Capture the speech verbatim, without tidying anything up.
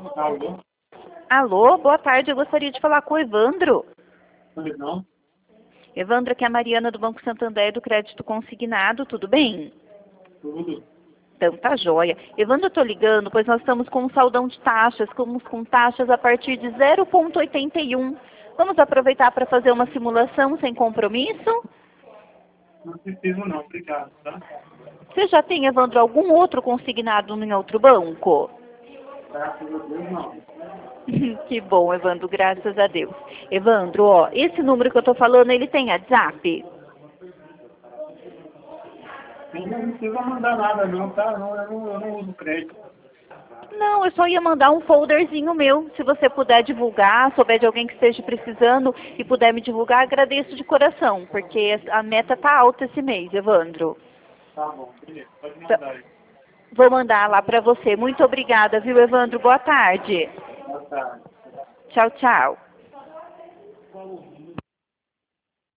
Alô? Alô, boa tarde, eu gostaria de falar com o Evandro. Pois não? Evandro, aqui é a Mariana do Banco Santander do Crédito Consignado, tudo bem? Tudo. Então tá joia. Evandro, eu tô ligando, pois nós estamos com um saldão de taxas, com, com taxas a partir de zero vírgula oitenta e um. Vamos aproveitar para fazer uma simulação sem compromisso? Não preciso não, obrigado, tá? Você já tem, Evandro, algum outro consignado em outro banco? Graças a Deus não. Que bom, Evandro, graças a Deus. Evandro, ó, esse número que eu tô falando, ele tem WhatsApp? Não, não precisa mandar nada não, tá? Não, eu, não, eu não uso crédito. Não, eu só ia mandar um folderzinho meu. Se você puder divulgar, souber de alguém que esteja precisando e puder me divulgar, agradeço de coração, porque a meta tá alta esse mês, Evandro. Tá bom, beleza. Pode Então, mandar aí. vou mandar lá para você. Muito obrigada, viu, Evandro? Boa tarde. Boa tarde. Tchau, tchau.